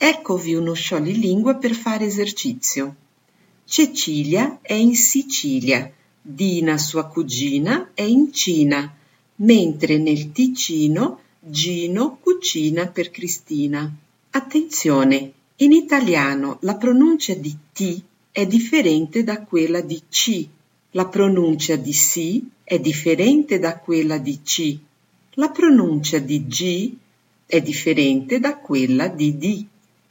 Eccovi uno scioglilingua per fare esercizio. Cecilia è in Sicilia, Dina sua cugina è in Cina, mentre nel Ticino Gino cucina per Cristina. Attenzione, in italiano la pronuncia di T è differente da quella di C, la pronuncia di Si è differente da quella di C, la pronuncia di G è differente da quella di D.